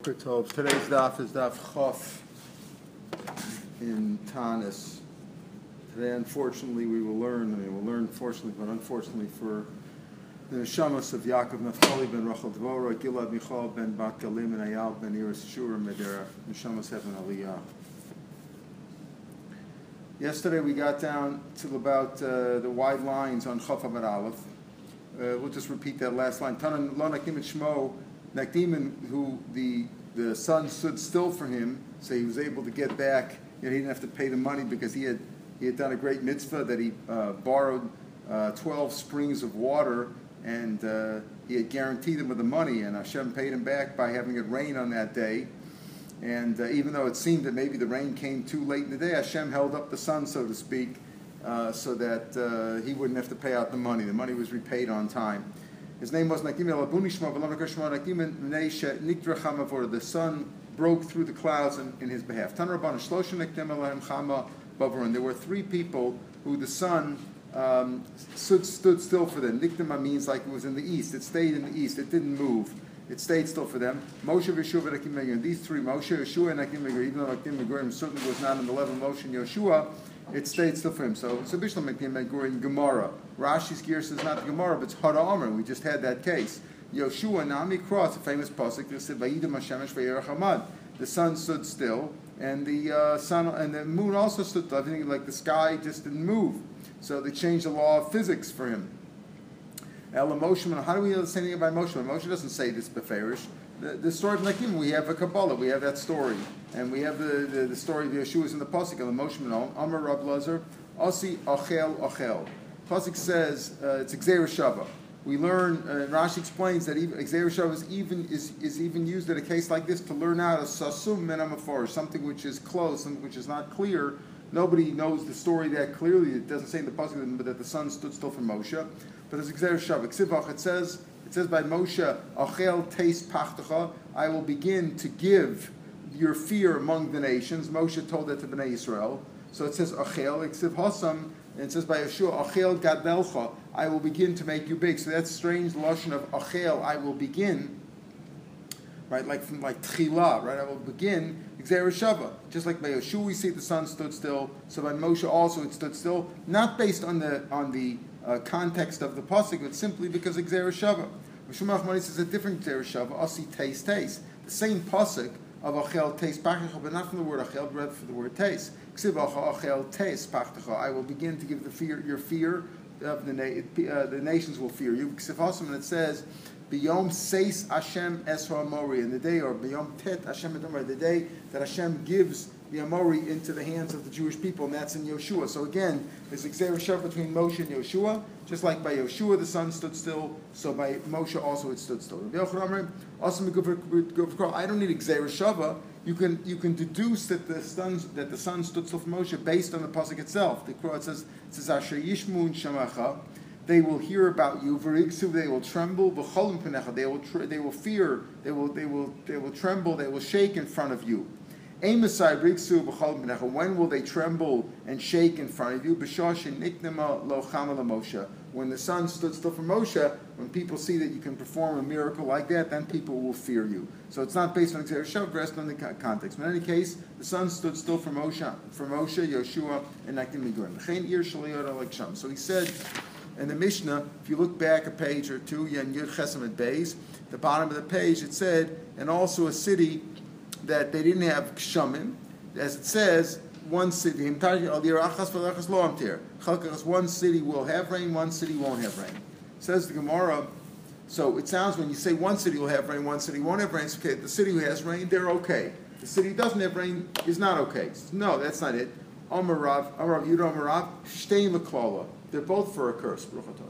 Tov. Today's daf is daf Chof in Tanis. Today, unfortunately, we'll learn fortunately, but unfortunately for the Neshamas of Yaakov Naftali ben Rachel Dvorah, Gilad Michal ben Bat Galim, and Ayal ben Iris Shur Medera. Neshamas have an Aliyah. Yesterday we got down to about the wide lines on Chof Amud Aleph. We'll just repeat that last line. Tanan lo nakdim et shmo, nakdim, who the son stood still for him, so he was able to get back. He didn't have to pay the money because he had done a great mitzvah that he borrowed 12 springs of water, and he had guaranteed them with the money, and Hashem paid him back by having it rain on that day. And even though it seemed that maybe the rain came too late in the day, Hashem held up the sun, so to speak, so that he wouldn't have to pay out the money. The money was repaid on time. His name was Nakim el-Abunishma, the sun broke through the clouds in his behalf. There were three people who the sun stood still for them. Nikdama means like it was in the east. It stayed in the east. It didn't move. It stayed still for them. Moshe, Yeshua, and Nakim Megurim. These three, Moshe, Yeshua, and Nakim Megurim, even though Nakim Megurim certainly was not in the level of Moshe and Yeshua, it stayed still for him. So Bishlam Nakim Megurim, Gemara. Rashi's gear says not the Gemara, but it's Hada Amr. We just had that case. Yoshua, Nami Cross, a famous pasuk that said, Vayidam Hashemesh v'yerach hamad. The sun stood still, and the sun and the moon also stood still. Everything like the sky just didn't move. So they changed the law of physics for him. Ela Moshe, how do we know the same thing about Moshe? Moshe doesn't say this beferish. The story of Nakim, we have a Kabbalah, we have that story, and we have the story of Yeshua is in the pasuk. Ela Moshe Amar Rav Lazar, Asi Achel Achel. Pasuk says it's Gzeir Shava. We learn, Rashi explains that Gzeir Shava is even used in a case like this to learn out a sasum min hamafor, something which is close, something which is not clear. Nobody knows the story that clearly. It doesn't say in the pasuk that the sun stood still for Moshe. But it's Gzeir Shava. Ksivach, it says by Moshe, Achel teis pachtecha, I will begin to give your fear among the nations. Moshe told that to Bnei Yisrael. So it says Achel, Ksiv Hasam, and it says by Yeshua, Achel gadelcha, I will begin to make you big. So that's strange lashon of Achel, I will begin, right? Like Tchila, right? I will begin. Gzeir Shava. Just like by Yeshua, we see the sun stood still. So by Moshe also it stood still, not based on the context of the pasuk, but simply because of Gzeir Shava. Rishon Achmani says a different Gzeir Shava, Asi Teis. The same pasuk of Achel Teis Pachtecha, but not from the word Achel, but rather from the word Teis. Ksiv Achel Teis Pachtecha. I will begin to give your fear of the nations will fear you. Ksiv Hasam, and it says, B'yom Seis Hashem Esra Amori, in the day, or B'yom Tet Hashem Amori, the day that Hashem gives the Amori into the hands of the Jewish people, and that's in Yoshua. So again, there's a Gzeir Shava between Moshe and Yoshua. Just like by Yoshua the sun stood still, so by Moshe also it stood still. I don't need a Gzeir Shava. You can deduce that the sun stood still for Moshe based on the pasuk itself. The Quran says Asher Yishmun Shamacha. They will hear about you. V'rigsu, they will tremble. V'cholim penecha, they will fear. They will tremble. They will shake in front of you. Amosai rigsu b'cholim penecha. When will they tremble and shake in front of you? B'shashin niknema lo chama Moshe. When the sun stood still for Moshe, when people see that you can perform a miracle like that, then people will fear you. So it's not based on Gzeir Shava, based on the context. But in any case, the sun stood still for Moshe, Yoshua, and Nakim Megurim. So he said. In the Mishnah, if you look back a page or two, Yen Yud Chesem at Beis, the bottom of the page, it said, and also a city that they didn't have Kshamim, as it says, one city, one city will have rain, one city won't have rain. Says the Gemara, so it sounds when you say one city will have rain, one city won't have rain, it's okay. The city who has rain, they're okay. The city who doesn't have rain is not okay. No, that's not it. Amarav, Yudah Amarav, Shtein L'Klala. They're both for a curse.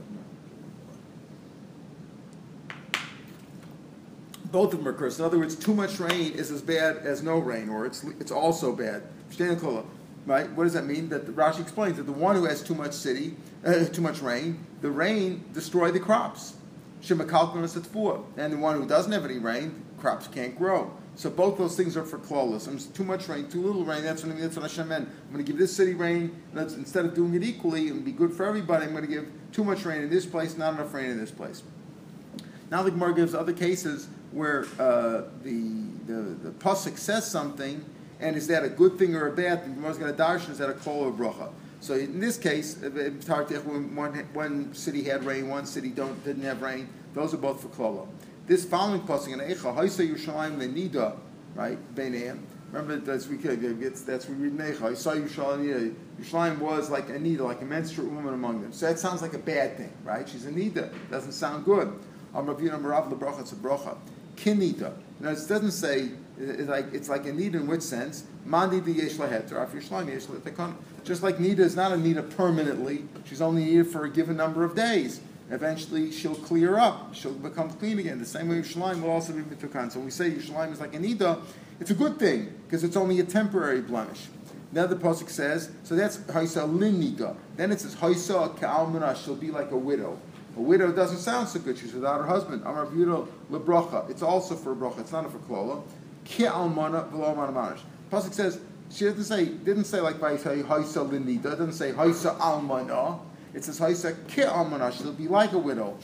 Both of them are cursed. In other words, too much rain is as bad as no rain, or it's also bad. Right? What does that mean? That Rashi explains that the one who has too much rain, the rain destroy the crops. And the one who doesn't have any rain, crops can't grow. So both those things are for clawless. Too much rain, too little rain, that's what Hashem meant. I'm going to give this city rain, instead of doing it equally, and be good for everybody, I'm going to give too much rain in this place, not enough rain in this place. Now the Gemara gives other cases where the the pasuk says something, and is that a good thing or a bad thing? The Gemara's going to darshan, is that a kol or bracha? So in this case, when one city had rain, one city didn't have rain, those are both for klola. This following pasuk in Eicha, Haisa Yerushalayim leNida, right? Beineim. Remember that's we read Neicha. Haisa Yerushalayim. Yerushalayim was like a nida, like a menstrual woman among them. So that sounds like a bad thing, right? She's a nida. Doesn't sound good. Rav Yonah Marav lebracha, it's a bracha. Kinida. Now it doesn't say it's like a nida in which sense? Mandi di yesh lahet. Rav Yerushalayim yesh lahet. Just like nida is not a nida permanently. She's only here for a given number of days. Eventually, she'll clear up. She'll become clean again. The same way Yerushalayim will also be mitukan. So when we say Yerushalayim is like a nida, it's a good thing because it's only a temporary blemish. Now the pasuk says, so that's haisa lin nida. Then it says haisa ka'almana. She'll be like a widow. A widow doesn't sound so good. She's without her husband. Amar Yehuda lebracha. It's also for a bracha. It's not for klola. Ki'almana v'lo almana. Pasuk says she didn't say like by say haisa lin nida. It doesn't say haisa almana. It says, she'll be like a widow.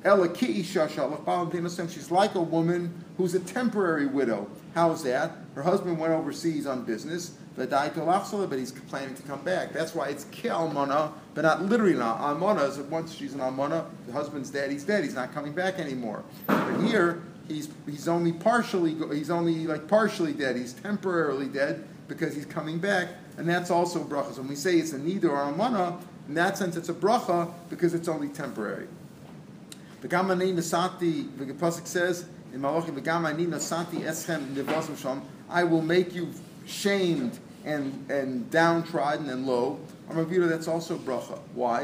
She's like a woman who's a temporary widow. How is that? Her husband went overseas on business, but he's planning to come back. That's why it's ki-almana, but not literally not. Almana is that once she's an almana, the husband's dead, he's not coming back anymore. But here, he's only partially dead. He's temporarily dead because he's coming back, and that's also bracha. So when we say it's a nida or almana, in that sense, it's a bracha because it's only temporary. The pasuk says in Malachim, I will make you shamed and downtrodden and low. That's also bracha. Why?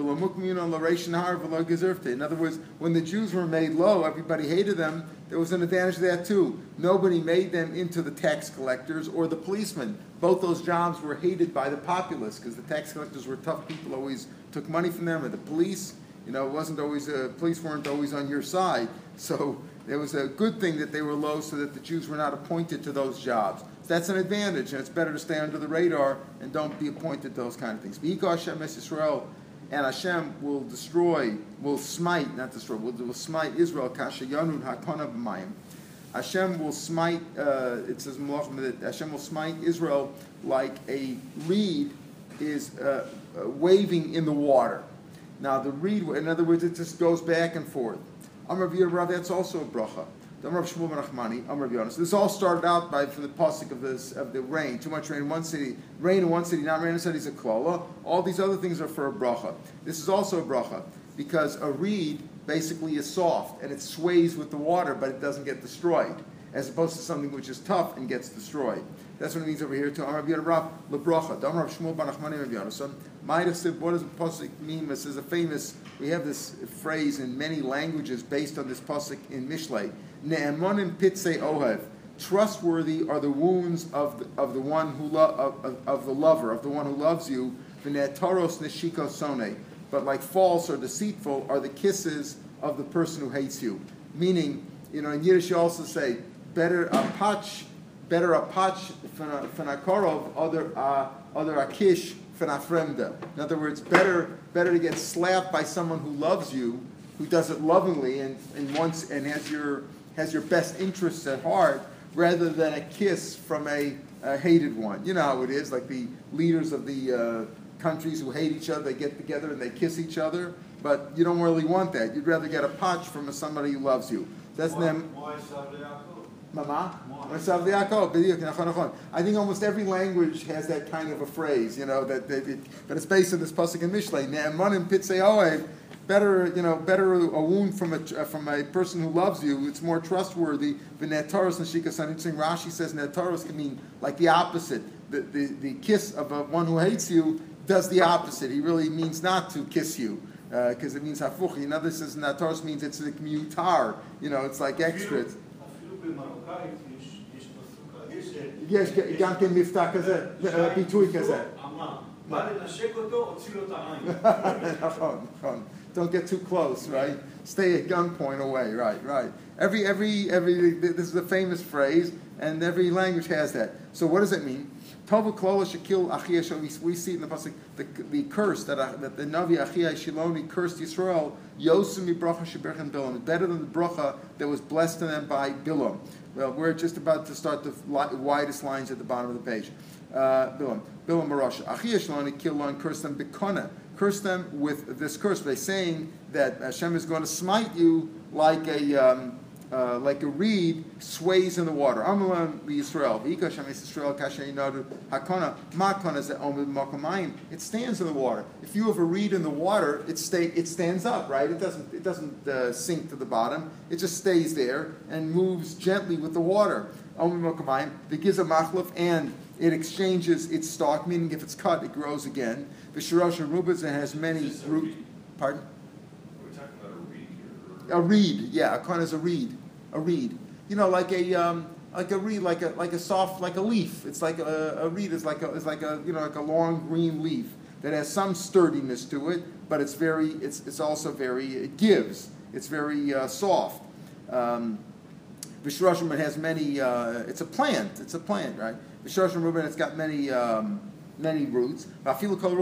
In other words, when the Jews were made low, everybody hated them. There was an advantage to that too. Nobody made them into the tax collectors or the policemen. Both those jobs were hated by the populace because the tax collectors were tough people, always took money from them. And the police, it wasn't always, police weren't always on your side. So it was a good thing that they were low so that the Jews were not appointed to those jobs. So that's an advantage, and it's better to stay under the radar and don't be appointed to those kind of things. And Hashem will smite Israel. Kasha Yanud Hakana b'mayim. Hashem will smite. It says that Hashem will smite Israel like a reed is waving in the water. Now the reed, in other words, it just goes back and forth. Amar Rav, that's also a bracha. Amar Shmuel ben Nachmani, Amar Rav Yonas. This all started out from the pasuk of the rain. Too much rain in one city, not rain in a city is a klola. All these other things are for a bracha. This is also a bracha because a reed basically is soft and it sways with the water, but it doesn't get destroyed, as opposed to something which is tough and gets destroyed. That's what it means over here too. Amar Rav lebracha. Amar Shmuel ben Nachmani Rav Yonas. What does the pasuk mean? This is a famous. We have this phrase in many languages based on this pasuk in Mishlei. Ne'emonim pitzei ohev. Trustworthy are the wounds of the one who of the lover, of the one who loves you. V'ne'taros neshiko sone. But like false or deceitful are the kisses of the person who hates you. Meaning, in Yiddish you also say better a patch fanakorov, other akish fanafremda. In other words, better to get slapped by someone who loves you, who does it lovingly and has your best interests at heart, rather than a kiss from a hated one. You know how it is, like the leaders of the countries who hate each other, they get together and they kiss each other, but you don't really want that. You'd rather get a patch from somebody who loves you. That's them. Mama? I think almost every language has that kind of a phrase, but it's based on this pasuk in Mishlei. Ne'emanim pitzei ohev. Better a wound from a person who loves you. It's more trustworthy than netaros neshika san. Interesting. Rashi says netaros can mean like the opposite. The kiss of one who hates you does the opposite. He really means not to kiss you because it means hafuch. Another says netaros means it's like mutar. It's like extra. יש גם כן מבטא כזה, ביטוי כזה. בא לנשק אותו, הוציא לו את העין. נכון. Don't get too close, right? Stay at gunpoint away, right. Every this is a famous phrase, and every language has that. So what does it mean? Tova klola shekil achia. We see it in the pasuk the curse that the Navi Achia Shiloni cursed Yisrael. Yosem bracha sheberchen Bilam, better than the bracha that was blessed to them by Bilam. Well, we're just about to start the widest lines at the bottom of the page. Bilam Marasha. Achiyash Lani Kilon curse them bikona. Curse them with this curse by saying that Hashem is going to smite you like a reed sways in the water. Amalan Yisrael. It stands in the water. If you have a reed in the water, it stands up, right? It doesn't sink to the bottom. It just stays there and moves gently with the water. It gives a machluf, and it exchanges its stalk, meaning if it's cut, it grows again. The Shirasha Rubas, it has many roots. Pardon? We're talking about a reed here. A reed, yeah. A kon is a reed. A reed. You know, like a reed, like a soft, like a leaf. It's like a reed is like a long green leaf that has some sturdiness to it, but it's also very, it gives. It's very soft. V'shroshim, it has many. It's a plant, right? V'shroshim Ruben, it's got many roots. So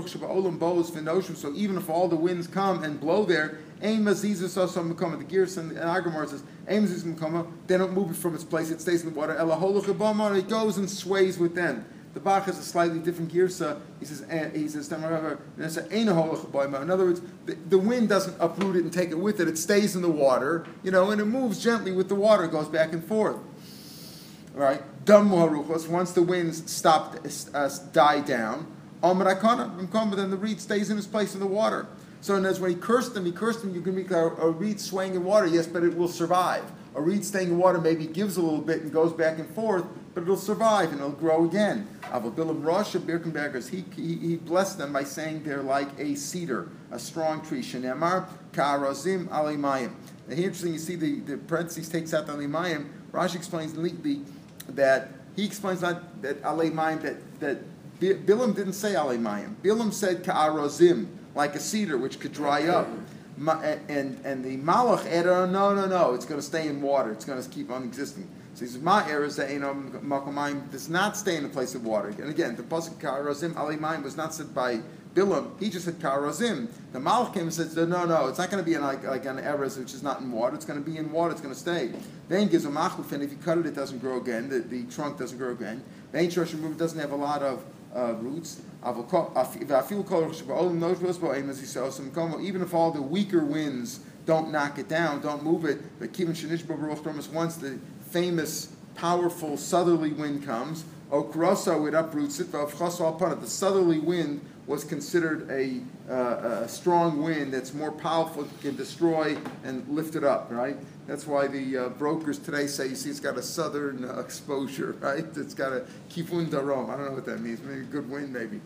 even if all the winds come and blow there, the Gears and Agamar says, they don't move it from its place, it stays in the water. It goes and sways with them. The Bach has a slightly different girsa. He says, in other words, the wind doesn't uproot it and take it with it. It stays in the water, and it moves gently with the water, goes back and forth. All right? Once the winds die down, then the reed stays in its place in the water. So in other words, when he cursed them, you can make a reed swaying in water, yes, but it will survive. A reed staying in water maybe gives a little bit and goes back and forth, but it'll survive and it'll grow again. Avabilam Rosh of Birkenbergers, he blessed them by saying they're like a cedar, a strong tree. Shenemar ka'arazim alimayim. And here, interesting, you see the parentheses takes out the alimayim. Rashi explains that alimayim, that Bilam didn't say alimayim. Bilam said ka'arazim, like a cedar which could dry up. And the Malach added, no, it's going to stay in water. It's going to keep on existing. So he says, Ma'er is that Makomayim does not stay in a place of water. And again, the pasuk Ka'arazim Alimayim was not said by Bilam. He just said Ka'arazim. The Malach came and said, no, it's not going to be like an Erez which is not in water. It's going to be in water. It's going to stay. Then gives a machluf, and if you cut it, it doesn't grow again. The trunk doesn't grow again. The ancient Rosh doesn't have a lot of roots. Even if all the weaker winds don't knock it down, don't move it, but once the famous, powerful southerly wind comes, Okraso, it uproots it. The southerly wind was considered a strong wind that's more powerful, can destroy and lift it up, right? That's why the brokers today say, you see, it's got a southern exposure, right? It's got a kifun darom. I don't know what that means. Maybe a good wind, maybe.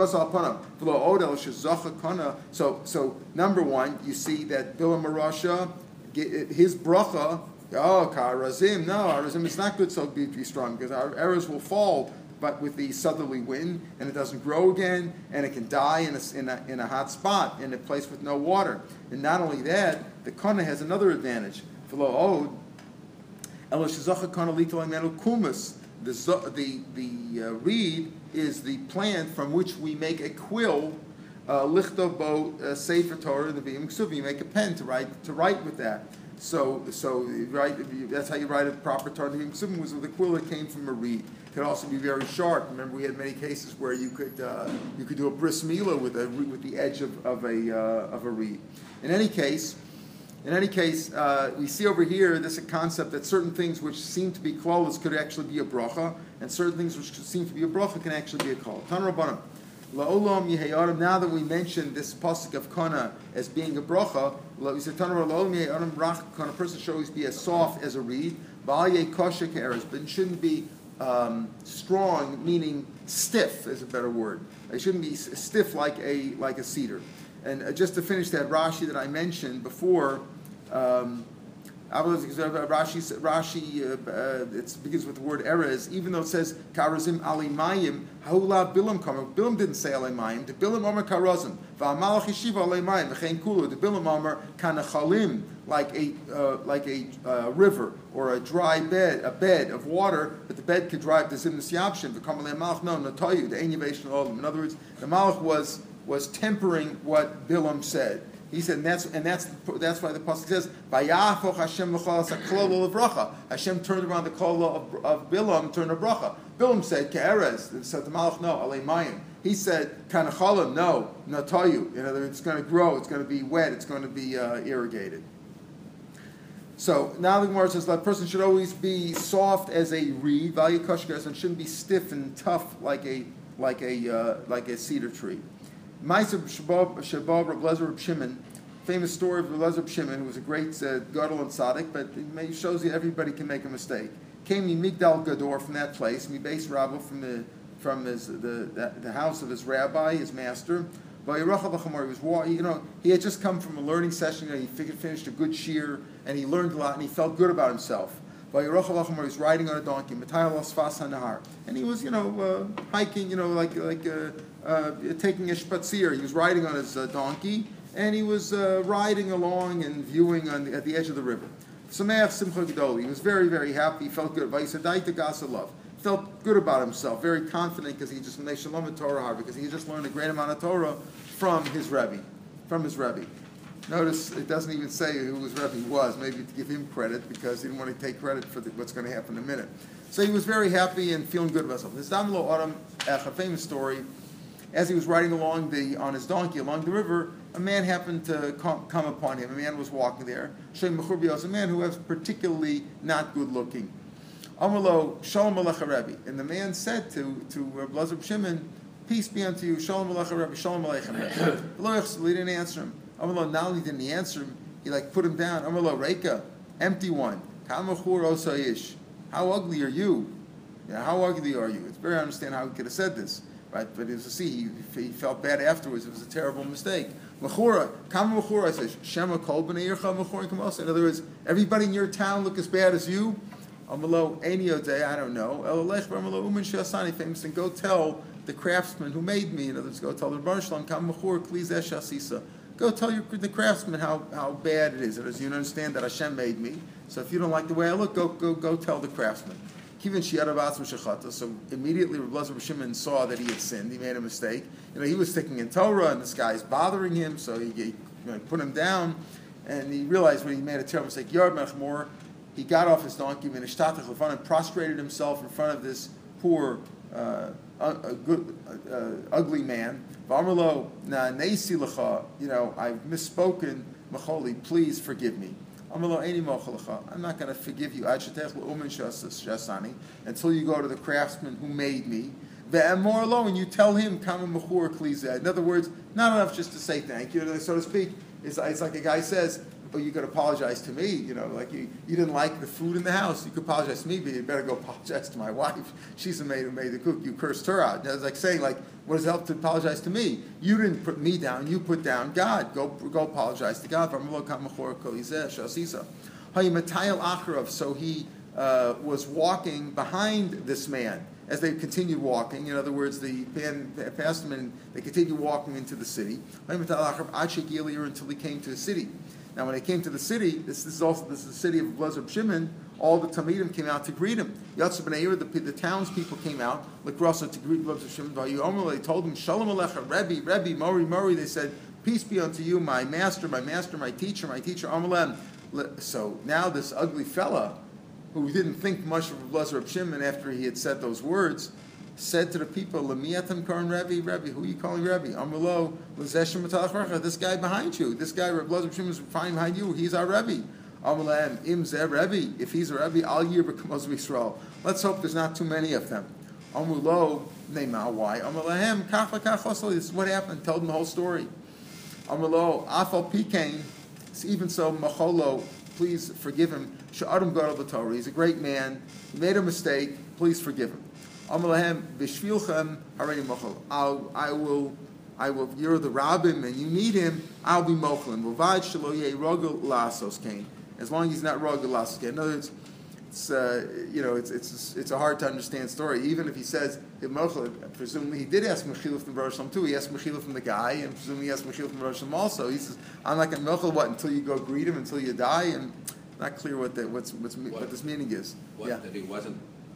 So number one, you see that Bilam Marasha, his bracha, Ka'arazim, no, Arazim, it's not good so be strong, because our errors will fall, but with the southerly wind, and it doesn't grow again, and it can die in a hot spot, in a place with no water. And not only that, the Kana has another advantage. The reed is the plant from which we make a quill, lichtobo sefer Torah, the v'im ksuv. You make a pen to write with that. So that's how you write a proper Torah. The v'im ksuv was with a quill that came from a reed. It could also be very sharp. Remember, we had many cases where you could do a bris milah with the edge of a reed. In any case, we see over here this concept that certain things which seem to be klolos could actually be a bracha, and certain things which seem to be a bracha can actually be a kol. Tan Rabbanim, la'olam yehayadim. Now that we mentioned this pasuk of kana as being a bracha, we said Tan Rabbanim la'olam yehayadim rach kana. A person should always be as soft as a reed, ba'alye kosher ke'eres, but it shouldn't be strong, meaning stiff is a better word. It shouldn't be stiff like a cedar. And just to finish that Rashi that I mentioned before, Rashi it begins with the word erez, even though it says karazim alimayim, haula bilam kamer. Bilam didn't say alimayim. The bilam omer karazim. Va'amalach yeshiva alimayim. V'chein kulu. The bilam omer kanachalim, like a river or a dry bed, a bed of water, but the bed could dry. There's in the siyabshin. V'kamalei malach no natoyu. The enyavation olim. In other words, the malach was tempering what Bilam said. He said, and that's why the pasuk says, "Vayafoch Hashem l'chol saklolo levracha." Hashem turned around the kola of Bilam, turned a bracha. Bilam said, "Ke'erez." Said the Malach, "No, alei mayim." He said, "Kanachalim." No, natayu. In other words, it's going to grow. It's going to be wet. It's going to be irrigated. So now the Gemara says that person should always be soft as a reed, value kashkas, and shouldn't be stiff and tough like a cedar tree. Ma'aser Shabab Reb Lezer Reb Shimon, famous story of Reb Lezer Reb Shimon, who was a great gadol and tzaddik, but it shows you everybody can make a mistake. Came to Migdal Gador from that place, mi base rabbi from the house of his rabbi, his master. He was, he had just come from a learning session. He finished a good shir, and he learned a lot, and he felt good about himself. He was riding on a donkey, and he was, hiking, taking a spazier. He was riding on his donkey, and he was riding along and viewing at the edge of the river. He was very, very happy. He felt good. Felt good about himself, very confident because he just learned a great amount of Torah from his Rebbe. Notice it doesn't even say who his Rebbe was, maybe to give him credit because he didn't want to take credit for what's going to happen in a minute. So he was very happy and feeling good about himself. This Damlo Adam, a famous story, as he was riding along on his donkey along the river, a man happened to come upon him. A man was walking there. Shem Mechurbi, a man who was particularly not good looking. Amarlo, Shalom Alecha Rebbe. And the man said to Reb Lezer Reb Shimon, peace be unto you, Shalom Alecha Rebbe, Shalom Aleichem Rebbe. He didn't answer him. Amarlo, not only didn't he answer him, he put him down. Amarlo, Reika, empty one. Kamachur Osayish. How ugly are you? How ugly are you? It's very hard to understand how he could have said this. Right? But as you see, he felt bad afterwards. It was a terrible mistake. Mechura, Kama Mechura says, Shema Kol B'nei Yircha Mechura Kamosa. In other words, everybody in your town look as bad as you. Amalo Eniode, I don't know. Elolech Amalo Uman Shasani, famous, and go tell the craftsman who made me. In other words, go tell the Bar Shalom Kam Mechur Kliz Eshasisa. Go tell the craftsman how bad it is. As you understand that Hashem made me. So if you don't like the way I look, go tell the craftsman. Kivin Shiadabatzim Shechata. So immediately Reb Lezer Reb Shimon saw that he had sinned. He made a mistake. He was sticking in Torah, and this guy's bothering him. So he put him down, and he realized when he made a terrible mistake. Yard Mechmor. He got off his donkey and prostrated himself in front of this poor, ugly man. I've misspoken. Macholi, please forgive me. I'm not going to forgive you until you go to the craftsman who made me. And you tell him, in other words, not enough just to say thank you, so to speak. It's like a guy says, oh, you could apologize to me, you didn't like the food in the house. You could apologize to me, but you better go apologize to my wife. She's the maid who made the cook. You cursed her out. It's like saying, what does it help to apologize to me? You didn't put me down. You put down God. Go apologize to God. So he was walking behind this man as they continued walking. In other words, the passed him and they continued walking into the city until he came to the city. Now, when they came to the city, this is the city of Lezer Reb Shimon. All the Talmidim came out to greet him. Yatzah B'nai Yer, the townspeople came out, L'krasa, to greet Lezer Reb Shimon. They told him, Shalom Alecha, Rebbe, Mori. They said, peace be unto you, my master, my teacher. Amalem. So now this ugly fella, who didn't think much of Lezer Reb Shimon after he had said those words, said to the people, Lemiatam Karan Rebbe, who are you calling Rebbe? Amalo, this guy behind you, this guy, Lezer Reb Shimon, is fine behind you, he's our Rebbe. Amalam, Imzeh Rebbe, if he's a Rebbe, Al Yir B'Kamos Yisrael. Let's hope there's not too many of them. Amulo, Neymar, why? Amalahem, Kach, this is what happened, told him the whole story. Amulo, Afal Pikain, even so, Macholo, please forgive him. Sha'adam Gadol B'Torah, he's a great man, he made a mistake, please forgive him. Amalahem b'shvilchem harei mochel. I will. You're the rabbim, and you need him. I'll be mochlim. V'vad shelo yeh rogel lasos kain. As long as he's not rogel lasos kain. In other words, it's a hard to understand story. Even if he says mochel, presumably he did ask mechila from Baruch Shalom too. He asked mechila from the guy, and presumably he asked mechila from Baruch Shalom also. He says, I'm not going to mochel until you go greet him, until you die, and not clear what this meaning is. That he wasn't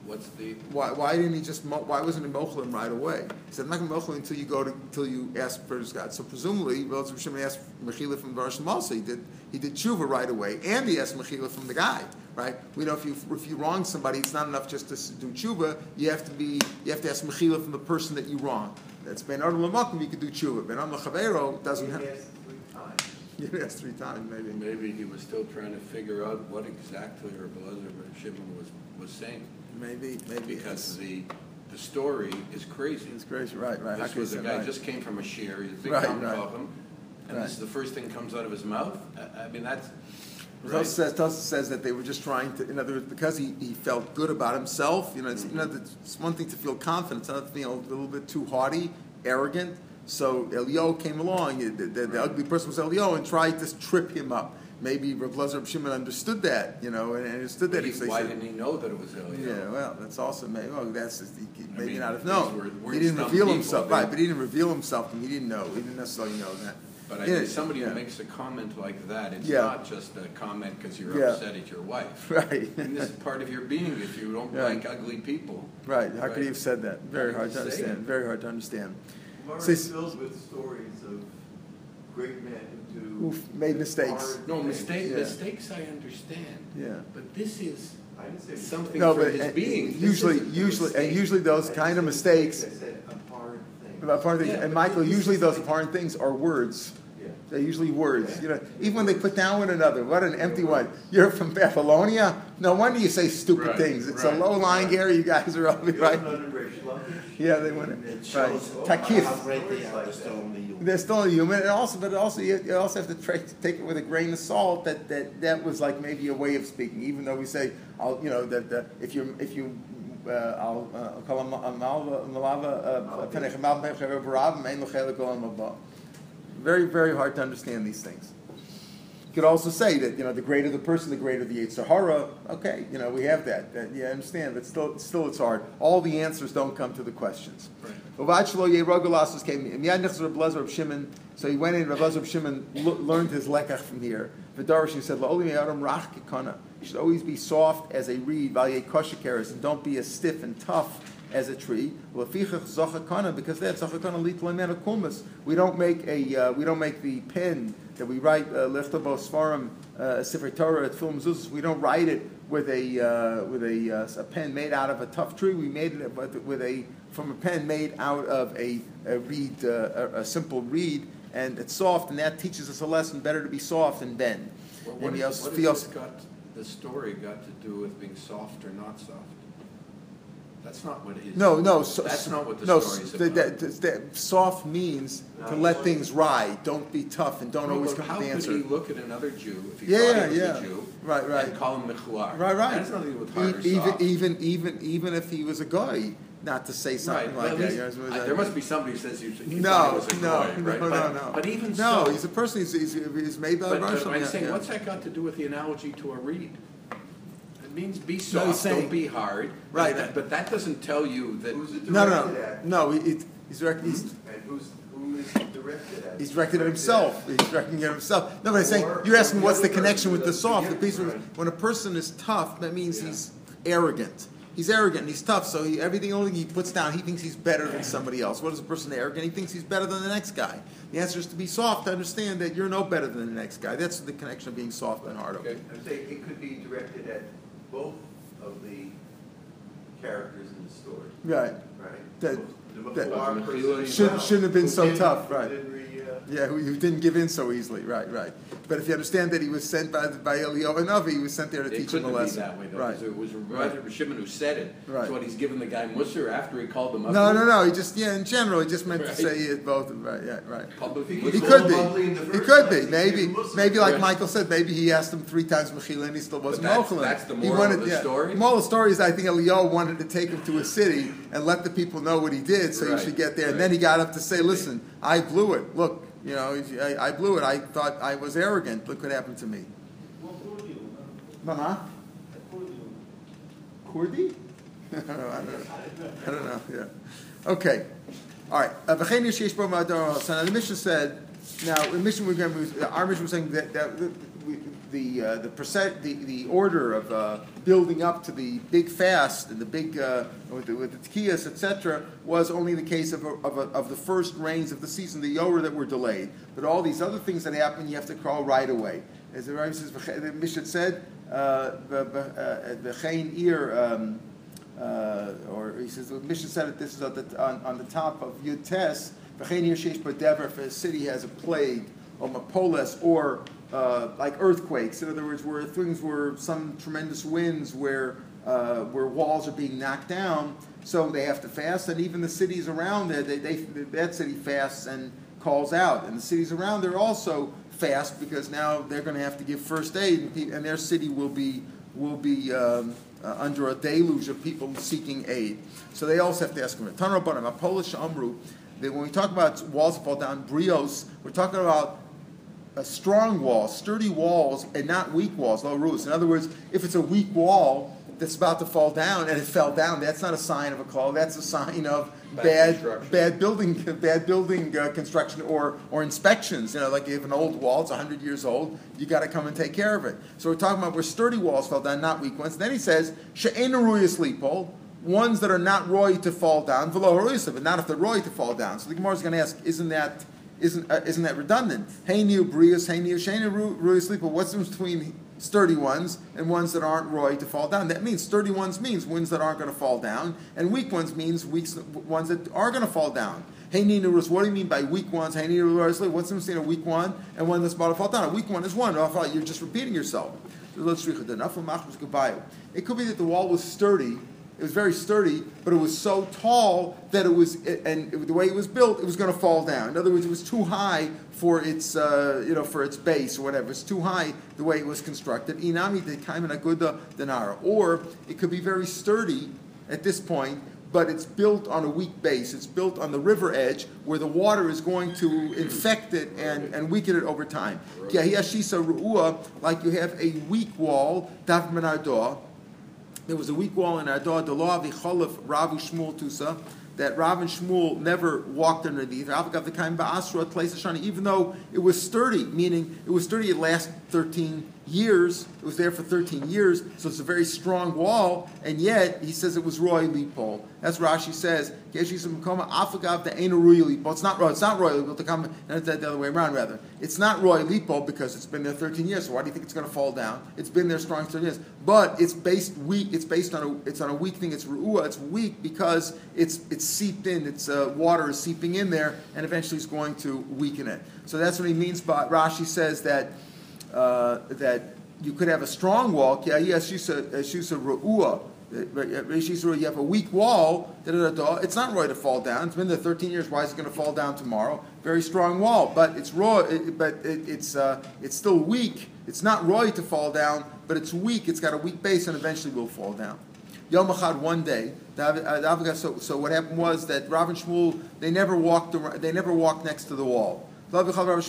What's the? Why didn't he just? Why wasn't he mochel him right away? He said, "I'm not going to mochel until you ask for his God." So presumably, Rabbi Shimon asked mechila from Baruch Masa. He did tshuva right away, and he asked mechila from the guy. Right? We know if you wrong somebody, it's not enough just to do tshuva. You have to ask mechila from the person that you wrong. That's ben adam l'makom. You could do tshuva. Ben adam l'chavero doesn't have. You asked 3 times, maybe. Maybe he was still trying to figure out what exactly Rabbi Shimon was saying. Maybe Because the story is crazy. It's crazy, right? This was a guy just came from a shir. He's a big Right. and this is the first thing comes out of his mouth. I mean, that's. Right. Tosfos says that they were just trying to, in other words, because he felt good about himself. It's one thing to feel confident. It's another thing, a little bit too haughty, arrogant. So Elio came along. The ugly person was Elio and tried to trip him up. Maybe Rav Elazar Shimon understood that, and understood that. Why didn't he know that it was Elio? Yeah, well, that's also maybe. Well, maybe not have these known. were He didn't dumb reveal people, himself, right? But he didn't reveal himself, and he didn't know. He didn't necessarily know that. But I think somebody who makes a comment like that, it's not just a comment because you're upset at your wife. Right. And this is part of your being if you don't like ugly people. Right. How could he have said that? Very hard to understand. Very hard to understand. Gemara is filled with stories of great men who made mistakes. No, mistakes I understand. Yeah. But this is I didn't say something from his being. Usually those kind of mistakes. I said abhorrent things. And Michael, usually those abhorrent things are words. Yeah. They're usually words. Even when they put down one another, what an empty one. You're from Babylonia? No wonder you say stupid things. It's a low-lying area you guys are on, right? Yeah, they went in. Right. Takif. They're still a human, but also you also have to take it with a grain of salt that was like maybe a way of speaking. Even though we say, if you I'll call him very, very hard to understand these things. You could also say that the greater the person, the greater the Yetzer Hara. Okay, we have that. I understand, but still it's hard. All the answers don't come to the questions. Right. So he went in. Rav Elazar Shimon learned his lekach from here. V'darash, he said, you should always be soft as a reed, and don't be as stiff and tough as a tree. Because that's we don't make the pen that we write Lechtabo Svarim Sifrei Torah at Film Zuz. We don't write it with a pen made out of a tough tree. We made it from a pen made out of a reed, a simple reed, and it's soft. And that teaches us a lesson: better to be soft and bend. Well, what has the story got to do with being soft or not soft? That's not what it is. No. That's not what the story is about. Soft means to let things ride. Don't be tough and don't always come to with the answer. How could he look at another Jew if he thought he was a Jew, right, and call him mechuar? Right. That has nothing to do with hard or soft. Even if he was a guy, not to say something like that. There must be somebody who says he was a guy, right? No. But even so, he's a person. He's made by But I'm saying, what's that got to do with the analogy to a reed? It means be soft, don't be hard. Right. But that doesn't tell you that. Who's it directed at? No. And who is it directed at? He's directed at himself. He's directing at himself. No, but I'm saying, you're asking what's the connection with the soft. The piece when a person is tough, that means he's arrogant. He's arrogant and he's tough, so everything he puts down, he thinks he's better than somebody else. What is a person arrogant? He thinks he's better than the next guy. The answer is to be soft, to understand that you're no better than the next guy. That's the connection of being soft and hard. Okay. I'm saying it could be directed at both of the characters in the story. Right. That shouldn't have been so tough. Right. Yeah, who didn't give in so easily. Right. But if you understand that he was sent by Eliyahu Hanavi, he was sent there to teach him a lesson. It couldn't be that way, though. Right. It was Rabbi Shimon who said it. Right. That's what he's given the guy Musar after he called him up. No. He just, in general, he just meant to say it both. Right. Publicly. He could be. Maybe like Michael said, maybe he asked him 3 times Mechila and he still wasn't Mochel. That's the moral of the story? The moral of the story is I think Eliyahu wanted to take him to a city and let the people know what he did, so you should get there. And then he got up to say, listen, I blew it. Look, I blew it. I thought I was arrogant. Look what happened to me. Mama? Kurdi? I don't know. Yeah. Okay. All right. So now the Mishnah said. Now the Mishnah our Mishnah was saying that the order of building up to the big fast and the big with the tkiyas, etc., was only the case of the first rains of the season, the Yorah that were delayed. But all these other things that happen, you have to call right away. As the Rebbe says, the Mishnah said, the Chain ear. Or he says the Mishnah said it. This is on the top of Yud Tes. If a city has a plague or mapoles or like earthquakes, in other words, where things were some tremendous winds, where walls are being knocked down, so they have to fast, and even the cities around there, that city fasts and calls out, and the cities around there also fast because now they're going to have to give first aid, and their city will be under a deluge of people seeking aid. So they also have to ask him. Tanrabanim, a Polish Amru, that when we talk about walls that fall down, brios, we're talking about strong walls, sturdy walls, and not weak walls, low roofs. In other words, if it's a weak wall that's about to fall down and it fell down, that's not a sign of a call. That's a sign of bad building construction or inspections. Like you have an old wall, it's 100 years old, you got to come and take care of it. So we're talking about where sturdy walls fell down, not weak ones. And then he says she'ein ruyos lipol, ones that are not roy to fall down, v'lo haruyos, but not if they're roy to fall down. So the Gemara is going to ask, isn't that redundant? Hey new brios, hey new she'ein ruyos lipol. What's the difference between sturdy ones and ones that aren't roy to fall down? That means sturdy ones means ones that aren't going to fall down, and weak ones means ones that are going to fall down. Hey Ninurus, what do you mean by weak ones? Hey Ninurus, what's the difference between a weak one and one that's about to fall down? A weak one is one. You're just repeating yourself. It could be that the wall was sturdy. It was very sturdy, but it was so tall that and the way it was built, it was going to fall down. In other words, it was too high for its, for its base or whatever. It's too high the way it was constructed. Inami de kaimen aguda denara. Or it could be very sturdy at this point, but it's built on a weak base. It's built on the river edge where the water is going to infect it and weaken it over time. Like you have a weak wall, dav menardoh. There was a weak wall in Ardoh, the law of Icholef, Rav Shmuel Tusa, that Rav and Shmuel never walked underneath, even though it was sturdy, meaning it was sturdy, it lasted 13 years, it was there for 13 years, so it's a very strong wall, and yet, he says it was Roy Lipol. That's Rashi says, it's not Roy Lipol, the other way around rather. It's not Roy Lipol because it's been there 13 years, so why do you think it's going to fall down? It's been there strong 13 years. But it's based on a weak thing, it's Ru'ua, it's weak because it's seeped in, its water is seeping in there, and eventually it's going to weaken it. So that's what he means by, Rashi says that you could have a strong wall, you have a weak wall, it's not right to fall down. It's been there 13 years, why is it going to fall down tomorrow? Very strong wall, but it's raw, it's still weak. It's not right to fall down, but it's weak, it's got a weak base, and eventually will fall down. Yom Echad, one day, so what happened was that Rav and Shmuel, they never walked next to the wall. One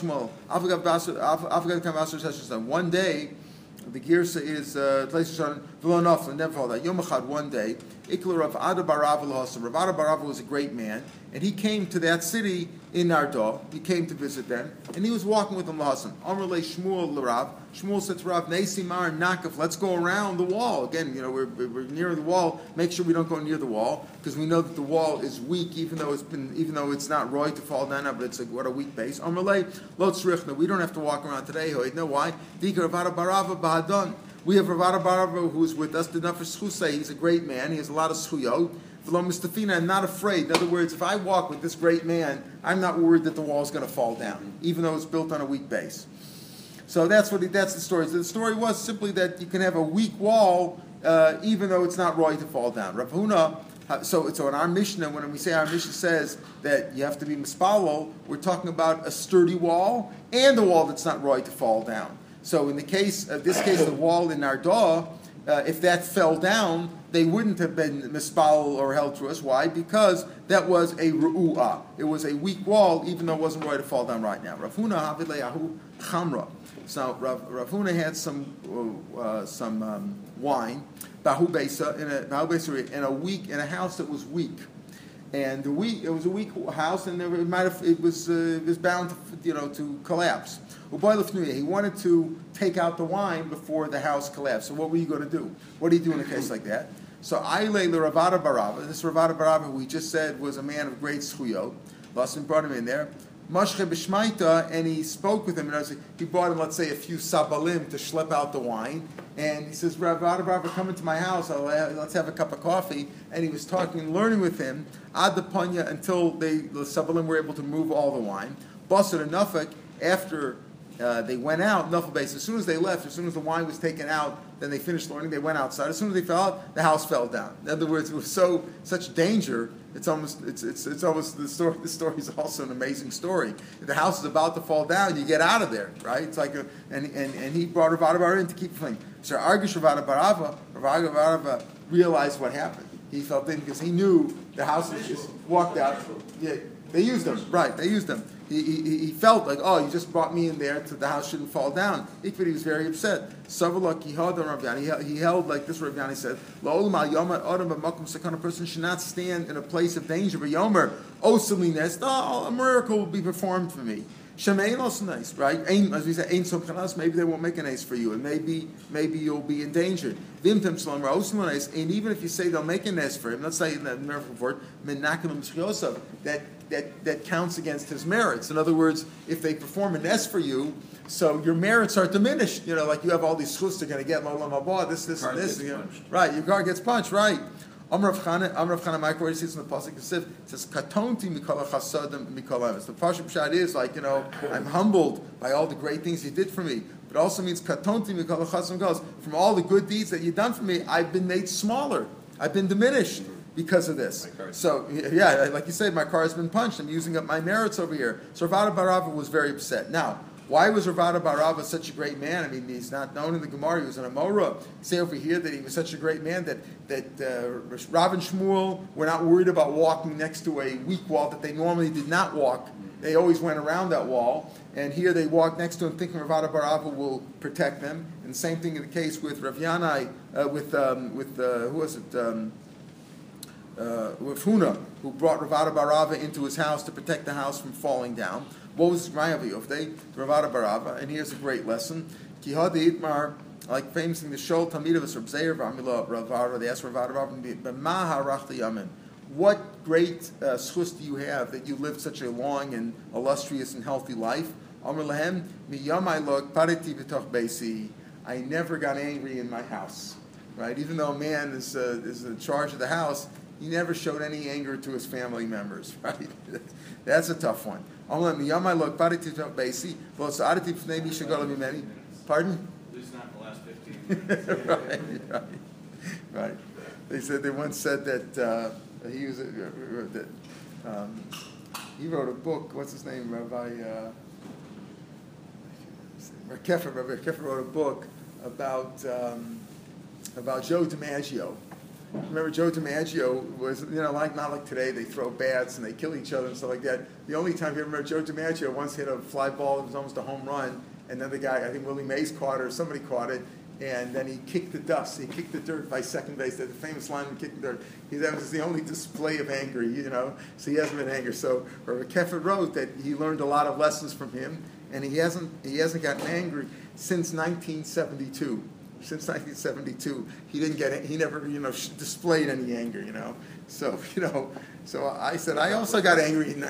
day, the Girsa is never fall down. Yom Echad, one day, Rav Ada Barav was a great man, and he came to that city in Ardoh. He came to visit them, and he was walking with them. Amr le Shmuel l'Rav. Shmuel said to Rav, Nesimar Nakaf, let's go around the wall. Again, we're near the wall. Make sure we don't go near the wall because we know that the wall is weak, even though it's not right to fall down, but it's what a weak base. Amr le lo tzrichna. We don't have to walk around today. No, why? Dika Rav Ada Barava ba'adon. We have Rav Ada Barava who's with us. He's a great man. He has a lot of schuyot. I'm not afraid. In other words, if I walk with this great man, I'm not worried that the wall is going to fall down, even though it's built on a weak base. So that's the story. So the story was simply that you can have a weak wall, even though it's not right to fall down. Rav Huna. So in our Mishnah, when we say our Mishnah says that you have to be mispalel, we're talking about a sturdy wall and a wall that's not right to fall down. So in this case, the wall in Ardoh, if that fell down, they wouldn't have been mispal or held to us. Why? Because that was a ru'u'ah. It was a weak wall, even though it wasn't right to fall down right now. Rav Huna havileyahu chamra. So Rav Huna had some wine, bahu besa, in a house that was weak. and it was a weak house, and it was bound to collapse. He wanted to take out the wine before the house collapsed. So what were you going to do? What do you do in a case like that? So Aile Ravada Barava, this Ravada Barava, who we just said was a man of great schuyot, Lassen brought him in there. Mashche b'shmaita, and he spoke with him, and he brought him, let's say, a few sabalim to schlep out the wine, and he says, Ravada Barava, come into my house, let's have a cup of coffee, and he was talking and learning with him, ad the panya, until the sabalim were able to move all the wine. Basar and Nafek, after they went out, Nafel base, as soon as they left, as soon as the wine was taken out, then they finished learning, they went outside. As soon as they fell out, the house fell down. In other words, it was such danger, it's almost the story is also an amazing story. If the house is about to fall down, you get out of there, right? It's like and he brought Ravada Barava in to keep fleeing. So Argish Ravada Barava realized what happened. He felt in because he knew the house just walked out. Yeah, they used them, right, they used them. He felt like, oh, you just brought me in there so the house shouldn't fall down. Ikvid, he was very upset. He held like this, Rav Yani said, a person should not stand in a place of danger. But Yomer, a miracle will be performed for me. Shemein also nice, right? As we say, maybe they won't make an ace for you, and maybe you'll be in danger. And even if you say they'll make an ace for him, let's say in the miracle word, that counts against his merits. In other words, if they perform an S for you, so your merits are diminished. Like you have all these schus they're going to get, this, and this. Right, your car gets punched, right. Amrav Chana, Mike, where he sees in the pasuk, it says, "Katonti mikol chasadim mikol emes." The pasuk pshat is like, I'm humbled by all the great things you did for me. But it also means katonti mikol chasadim goes from all the good deeds that you've done for me. I've been made smaller. I've been diminished because of this. So yeah, like you said, my car has been punched. I'm using up my merits over here. So Ravada Barava was very upset. Now, why was Ravada Barava such a great man? I mean, he's not known in the Gemara. He was an Amora. Say over here that he was such a great man that Rav and Shmuel were not worried about walking next to a weak wall that they normally did not walk. They always went around that wall. And here they walked next to him thinking Ravada Barava will protect them. And the same thing in the case with Rav Yanai, with Huna, who brought Ravada Barava into his house to protect the house from falling down. What was Rayavi of the Ravada Barava? And here's a great lesson. Kihadi Itmar, like famously the Shol Tamidavas Reb Zeir Vamila Ravada, they asked Ravada Barava, what great schus do you have that you lived such a long and illustrious and healthy life? Amr Lahem, Miyamai Lok Pariti B'toch Beisi. I never got angry in my house. Right? Even though a man is in charge of the house, he never showed any anger to his family members. Right? That's a tough one. Pardon? At least not in the last 15 minutes. right. They once said that he wrote a book. What's his name? Rabbi Keffer wrote a book about Joe DiMaggio. Remember, Joe DiMaggio was, not like today, they throw bats and they kill each other and stuff like that. The only time you ever remember, Joe DiMaggio once hit a fly ball, it was almost a home run, and then the guy, I think Willie Mays caught it, or somebody caught it, and then he kicked the dust, he kicked the dirt by second base, the famous lineman kicked the dirt. That was the only display of anger, so he hasn't been angry. So Rabbi Keffer wrote that he learned a lot of lessons from him, and he hasn't gotten angry since 1972. Since 1972, he never, displayed any anger, So, so I said, I also got angry in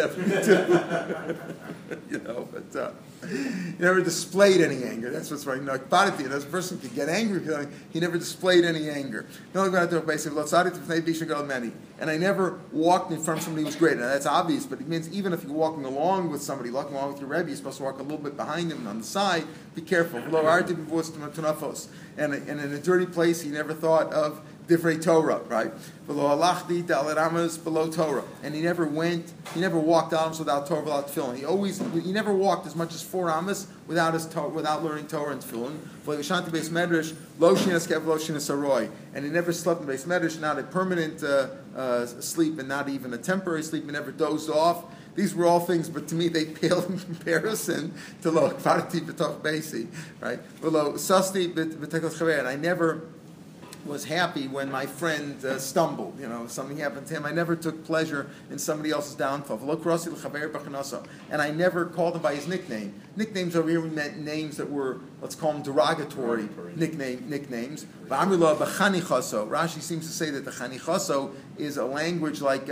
1972, but he never displayed any anger. That's what's right. Parati, as a person could get angry, he never displayed any anger. And I never walked in front of somebody who was great. Now that's obvious, but it means even if you're walking along with somebody, walking along with your Rebbe, you're supposed to walk a little bit behind him and on the side. Be careful. And in a dirty place, he never thought of Divrei Torah, right? Below halachti dalaramas below Torah, and he never walked amos without Torah, without tefillin. He never walked as much as 4 amos without learning Torah and tefillin. V'yishanti beis medrash lo shinas kev lo shinas aroy, and he never slept in beis medrash, not a permanent sleep and not even a temporary sleep. He never dozed off. These were all things, but to me they pale in comparison to lo kvarti b'toch beisi, right? Below sasti b'tekos chaver, and I never was happy when my friend stumbled. Something happened to him. I never took pleasure in somebody else's downfall. And I never called him by his nickname. Nicknames over here meant names that were, let's call them derogatory nicknames. Rashi seems to say that the chanichaso is a language like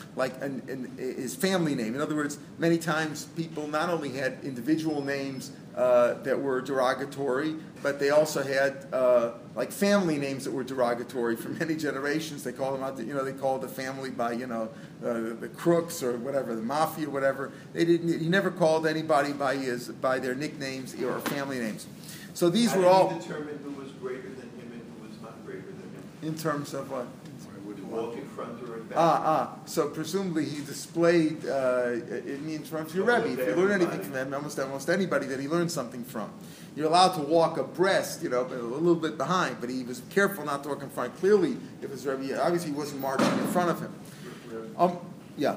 his family name. In other words, many times people not only had individual names that were derogatory, but they also had like family names that were derogatory for many generations. They called them out. They called the family by the crooks or whatever, the mafia, whatever. He never called anybody by their nicknames or family names. So these were all. How did he determine who was greater than him and who was not greater than him? In terms of what? Walk in front or in back? So presumably he displayed in terms of your Rebbe. If you learn anything from him, almost anybody that he learned something from. You're allowed to walk abreast, a little bit behind, but he was careful not to walk in front. Clearly, if his Rebbe, obviously he wasn't marching in front of him. Yeah.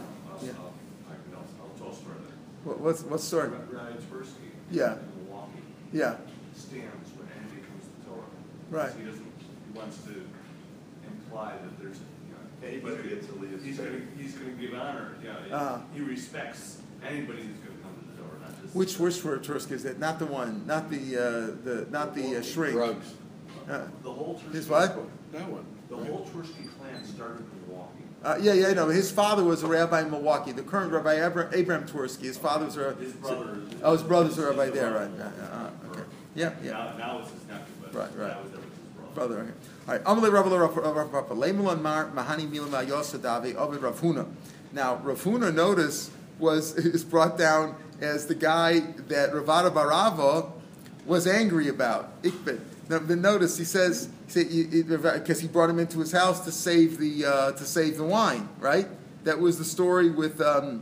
I'll tell a story there. What story? Rabbi Tversky Yeah. in Milwaukee Yeah. stands when anybody comes to Torah. Right. He wants to imply that there's Anybody gets a lead. he's going to give honor. He respects anybody who's going to come to the Torah, not just Which Tversky is that? Not the one, not the shrink. Drugs. the whole Tversky. His what? That one. The whole Tversky clan started in Milwaukee. I know. His father was a rabbi in Milwaukee. The current rabbi, Abraham Tversky, his father was a... His brother. His brother's a rabbi there, right. Okay. Yeah. Now it's his nephew, but Right. that was his brother. Brother, okay. All right. Amalei Rav Lemulan Mar Mahani Milam Yosadavi Ovid Rav Huna. Now, Rav Huna, notice, is brought down as the guy that Ravada Barava was angry about. Ikbid. Now, notice he says because he brought him into his house to save the wine, right? That was the story with Rav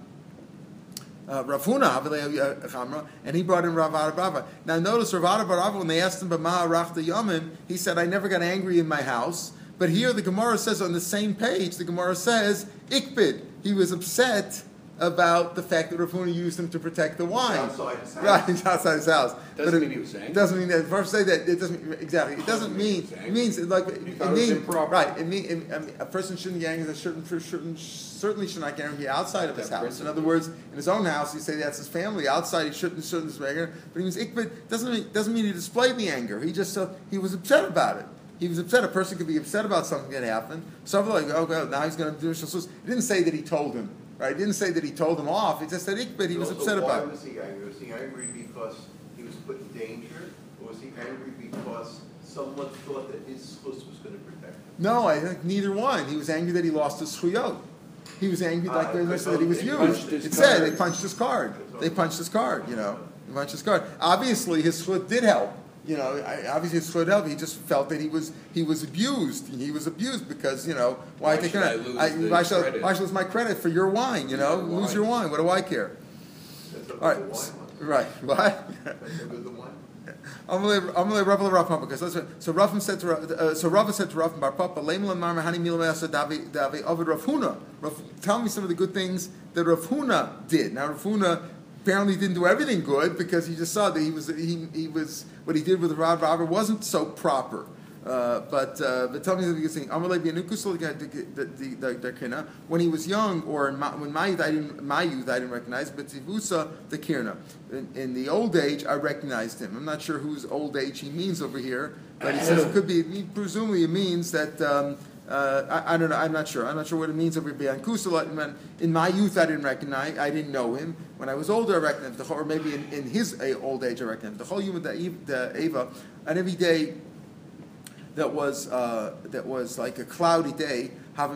Huna, and he brought in Ravada Barava. Now notice Ravada Barava, when they asked him B'ma Rachta Yamin, he said, I never got angry in my house. But here the Gemara says on the same page, the Gemara says, Ikbid, he was upset about the fact that Rav Huna used him to protect the wine. Outside his house. Right, he's outside his house. Doesn't mean he was angry. It doesn't mean that. First, say that it doesn't exactly. It doesn't mean. It means like it thought it was means improper. right. It mean a person shouldn't get angry. Certainly should not get angry outside of his house. In other words, in his own house, you say that's his family. Outside, he shouldn't be angry. But he means ikbid doesn't mean he displayed the anger. He just he was upset about it. He was upset. A person could be upset about something that happened. Some like, oh God, now he's going to do this. It didn't say that he told him. Right? It didn't say that he told him off. It just said ikbid. He was upset about it. Why was he angry? Was he angry because he was put in danger, or was he angry because someone thought that his schus was going to protect him? No, I think neither one. He was angry that he lost his schuyot. He was angry that he was used. It said they punched his card. They punched his card. They punched his card. Obviously, his schut did help. Obviously his schut helped. He just felt that he was abused. He was abused because why should I lose my credit for your wine? Lose your wine. What do I care? That's All right, right. What? That's a good wine. Amalei Rav Papa. So Rav said to Rav Bar Papa, Leimelan Mar Mahani Milam Yasa Davi Ovid Rav Huna. Tell me some of the good things that Rav Huna did. Now Rav Huna apparently didn't do everything good because he just saw that he was what he did with Rav Rabba wasn't so proper. But tell me the good thing. When he was young, or in my youth, I didn't recognize. But Tivusa the Kirna. In the old age, I recognized him. I'm not sure whose old age he means over here, but he says it could be. Presumably, it means that. I don't know. I'm not sure. I'm not sure what it means over here. In my youth, I didn't recognize. I didn't know him. When I was older, I recognized him. Or maybe in his old age, I recognized him. The whole human the Eva, and every day that was like a cloudy day.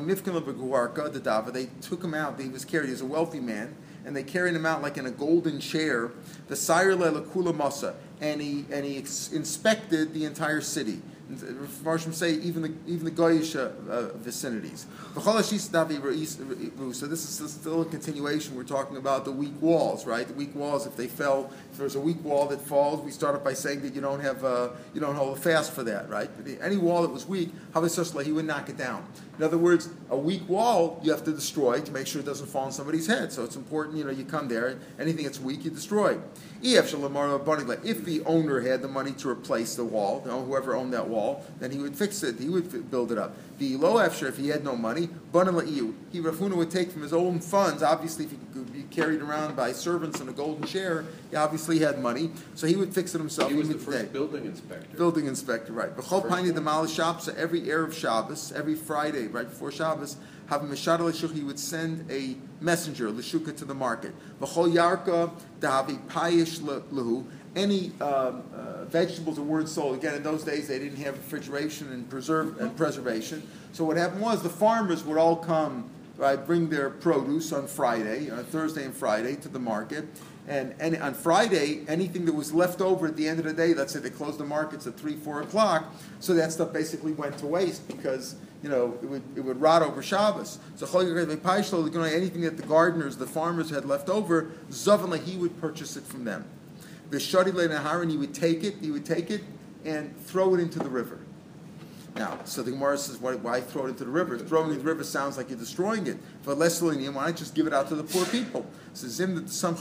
They took him out. He was carried. He was a wealthy man, and they carried him out like in a golden chair. The Sire Lekula Masa, and he inspected the entire city. Marsham say even the Goyish vicinities. So this is still a continuation. We're talking about the weak walls, right? The weak walls. If there's a weak wall that falls, we start off by saying that you don't hold a fast for that, right? Any wall that was weak, he would knock it down. In other words, A weak wall you have to destroy to make sure it doesn't fall on somebody's head. So it's important, you come there, and anything that's weak you destroy. If the owner had the money to replace the wall, whoever owned that wall, then he would fix it, he would build it up. The low after, if he had no money, Rav Huna would take from his own funds. Obviously, if he could be carried around by servants in a golden chair, he obviously had money, so he would fix it himself. He was the first building inspector. Building inspector, right. B'chol Paini the Mal Shabbos, every Erev Shabbos, every Friday, right before Shabbos, he would send a messenger, l'shuka, to the market. B'chol Yarka dahavi payish lehu. Any vegetables that weren't sold. Again, in those days they didn't have refrigeration and preservation. So what happened was the farmers would all come, right, bring their produce on Friday, on Thursday and Friday, to the market. And on Friday, anything that was left over at the end of the day, let's say they closed the markets at 3, 4 o'clock, so that stuff basically went to waste because it would rot over Shabbos. So anything that the gardeners, the farmers had left over, Zavanla, he would purchase it from them. V'shadi le'naharin, he would take it and throw it into the river. Now, so the Gemara says, why throw it into the river? Throwing it into the river sounds like you're destroying it. But less why not just give it out to the poor people? He said,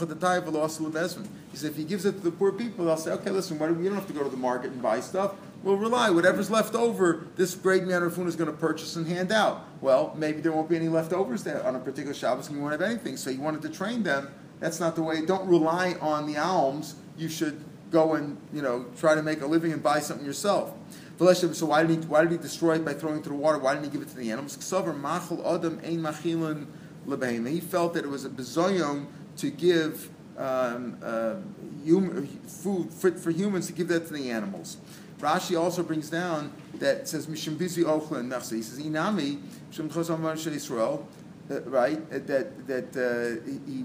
if he gives it to the poor people, they'll say, okay, listen, we don't have to go to the market and buy stuff. We'll rely, whatever's left over, this great man Rav Huna is going to purchase and hand out. Well, maybe there won't be any leftovers there on a particular Shabbos and you won't have anything. So he wanted to train them. That's not the way. Don't rely on the alms. You should go and try to make a living and buy something yourself. So why did he destroy it by throwing it into the water? Why didn't he give it to the animals? He felt that it was a bezoyon to give food fit for humans, to give that to the animals. Rashi also brings down that it says Mishim Bizi Ochla and Nachsi. He says Inami Mishim Chosam Yisrael. Right, that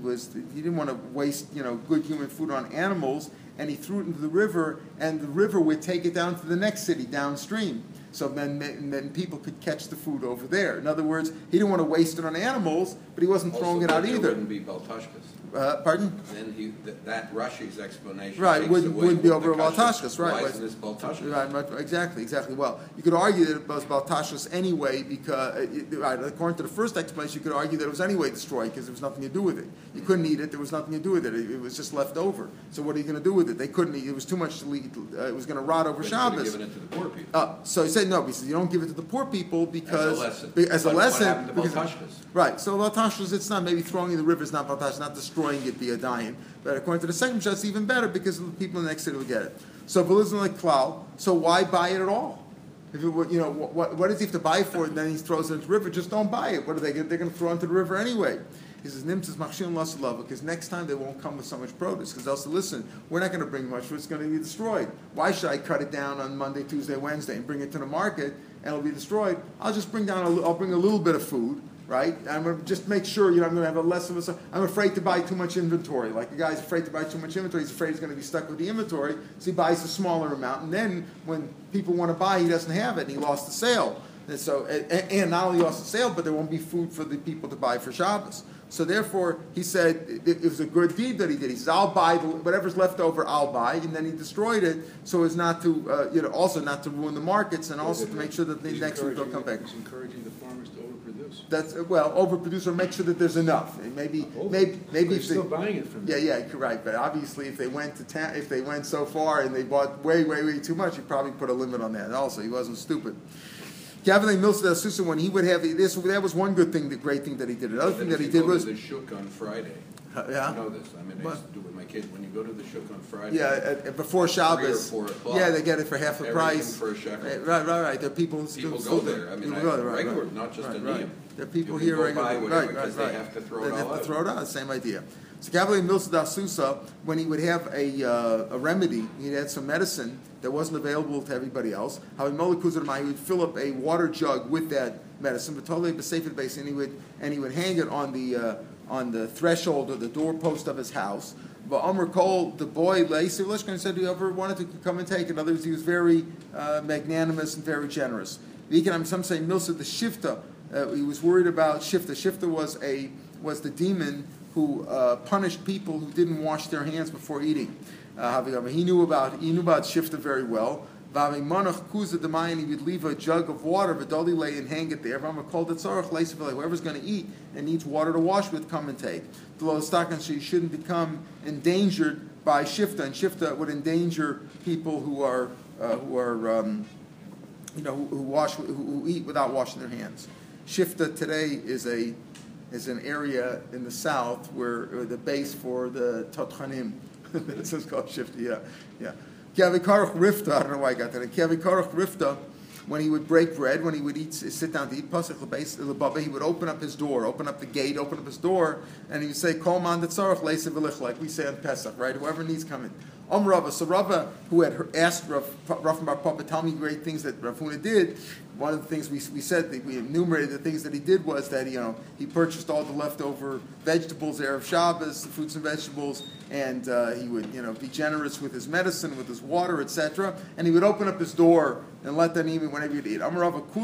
he didn't want to waste good human food on animals, and he threw it into the river, and the river would take it down to the next city downstream. So then people could catch the food over there. In other words, he didn't want to waste it on animals, but he wasn't throwing it out either. Wouldn't be Baltashkas. Pardon? Then that Rashi's explanation. Right, wouldn't be over Baltashkas, right? Why isn't this Baltashkas? Right, exactly. Well, you could argue that it was Baltashkas anyway because, according to the first explanation, you could argue that it was anyway destroyed because there was nothing to do with it. You couldn't eat it. There was nothing to do with it. It was just left over. So what are you going to do with it? They couldn't eat. It was too much to eat. It was going to rot over Shabbos. Given it to the poor people. So he said no. He said you don't give it to the poor people because as a lesson. What happened to Baltashkas? Right. So Baltashkas, it's not maybe throwing in the river. It's not Baltashkas. Not destroying it. Be a dying. But according to the second shot, it's even better because the people in the next city will get it. So Belizim like Klal. So why buy it at all? If it, what does he have to buy for it? And then he throws it into the river. Just don't buy it. What are they? They're going to throw it into the river anyway. He says, Nimtzis machshin lasalava, because next time they won't come with so much produce. Because they'll say, listen, we're not going to bring much, it's going to be destroyed. Why should I cut it down on Monday, Tuesday, Wednesday, and bring it to the market, and it'll be destroyed? I'll just bring I'll bring a little bit of food, right? I'm going to just make sure, I'm going to have a less of a, I'm afraid to buy too much inventory. Like the guy's afraid to buy too much inventory, he's afraid he's going to be stuck with the inventory, so he buys a smaller amount, and then when people want to buy, he doesn't have it, and he lost the sale. And so, and not only lost the sale, but there won't be food for the people to buy for Shabbos. So therefore, he said it was a good deed that he did. He says, "I'll buy whatever's left over. I'll buy," and then he destroyed it so as not to, also not to ruin the markets, and also to make sure that the next week they'll come back. He's encouraging the farmers to overproduce. That's overproduce or make sure that there's enough. Maybe they're still buying it from. Yeah, right. But obviously, if they went to town, if they went so far and they bought way too much, he probably put a limit on that. Also, he wasn't stupid. Gavin Milsa Susan, when he would have this, that was one good thing, the great thing that he did. Another thing that he did was the shuk on Friday. Yeah, you know this. I mean, I used to do it with my kids. When you go to the shuk on Friday, before Shabbos, 3 or 4 o'clock, they get it for half the price. For a shekel. Right. There are people go there. I mean, regular, not just a niyam. There are people here regularly, because they have to throw it all out. Throw it out. Same idea. So Gavin Milsa Susa, when he would have a remedy, he'd had some medicine that wasn't available to everybody else. How he would fill up a water jug with that medicine, but totally besafed base, and he would hang it on the threshold or the doorpost of his house. But Amr Kol, the boy, Leisi Lishkan, said whoever wanted to come and take it. In other words, he was very magnanimous and very generous. Some say Milsa the Shifta. He was worried about Shifta. Shifta was the demon who punished people who didn't wash their hands before eating. He knew about Shifta very well. V'avimonach kuza d'mayin, he would leave a jug of water, v'doli lay and hang it there. V'amar kol detzarach leisiv, whoever's going to eat and needs water to wash with, come and take. D'lo stakan, so you shouldn't become endangered by shifta, and shifta would endanger people who eat without washing their hands. Shifta today is an area in the south where the base for the Totchanim. This is called Shifta. Yeah. Kiavikarach Rifta. I don't know why I got that. Kiavikarach Rifta. When he would break bread, when he would sit down to eat pasach lebaba, he would open up his door, open up the gate, open up his door, and he would say, "Kol man detzarach leisav v'lich," like we say on Pesach, right? Whoever needs come in. Rava. So Rava, who had asked Rav Bar Papa, tell me great things that Rav Huna did. One of the things we said, that we enumerated the things that he did was that he purchased all the leftover vegetables there of Shabbos, the fruits and vegetables, and he would be generous with his medicine, with his water, etc. And he would open up his door and let them eat whenever you'd eat.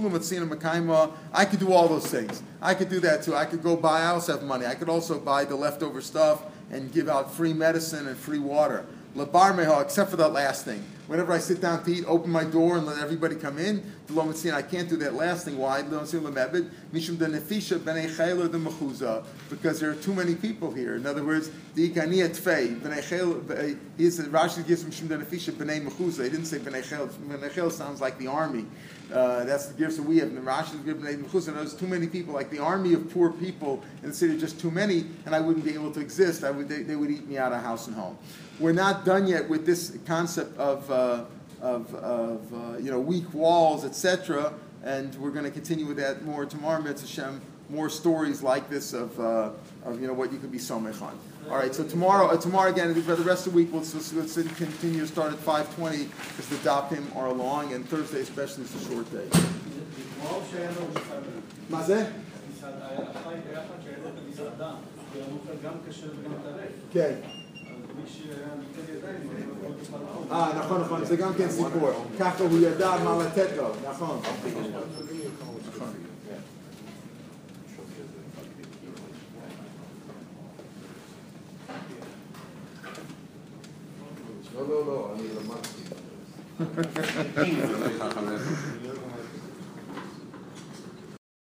I could do all those things. I could do that too. I could go buy. I also have money. I could also buy the leftover stuff and give out free medicine and free water. Labar meha, except for that last thing. Whenever I sit down to eat, open my door and let everybody come in. I can't do that last thing. Why? Because there are too many people here. In other words, the ikani etfei. Rashi gives him shum denefisha b'nei mechuza. He didn't say b'nei chel. B'nei chel sounds like the army. That's the gifts that we have. And Rashi gives b'nei mechuza. There's too many people, like the army of poor people in the city. Just too many, and I wouldn't be able to exist. They would eat me out of house and home. We're not done yet with this concept of weak walls, etc. And we're going to continue with that more tomorrow. Mitzvah Hashem, more stories like this of what you could be somech on. All right, so tomorrow again, for the rest of the week, let's continue to start at 5:20 because the dapim are long, and Thursday especially is a short day. Okay. נכון, זה גם כן סיפור. ככה הוא ידע מה לתת לו, נכון. לא, אני למדתי.